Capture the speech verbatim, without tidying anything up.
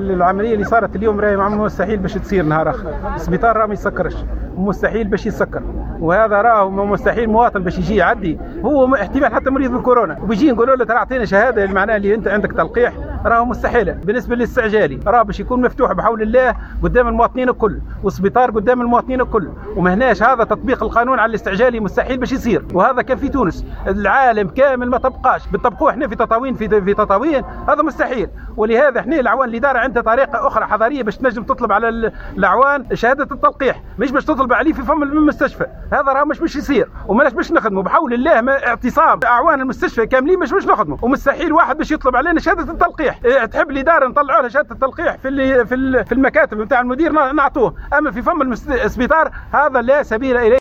العمليه اللي صارت اليوم راهي مستحيل باش تصير نهار اخر. السبيطار راه ما يسكرش، مستحيل باش يسكر، وهذا راه مستحيل مواطن باش يجي يعدي، هو احتمال حتى مريض بالكورونا وبيجي نقولوا له ترى اعطينا شهاده معناها اللي انت عندك تلقيح، راه مستحيله. بالنسبه للاستعجالي راه باش يكون مفتوح بحول الله قدام المواطنين الكل، والسبيطار قدام المواطنين الكل، وما هناش هذا تطبيق القانون على الاستعجالي مستحيل باش يصير. وهذا كان في تونس، العالم كامل ما طبقاش، بنطبقوه احنا في تطاوين في في تطاوين، هذا مستحيل. ولهذا احنا العوان الاداره عندها طريقه اخرى حضاريه باش تنجم تطلب على العوان شهاده التلقيح، مش باش تطلب عليه في فم المستشفى، هذا راه مش باش يصير، وماش باش نخدموا بحول الله. ما اعتصام اعوان المستشفى كاملين مش باش نخدموا، ومستحيل واحد باش يطلب علينا شهاده التلقيح. اه تحب الاداره نطلعوا لها شهاده التلقيح في في المكاتب نتاع المدير نعطوه، اما في فم السبيطار هذا لا سبيل اليه.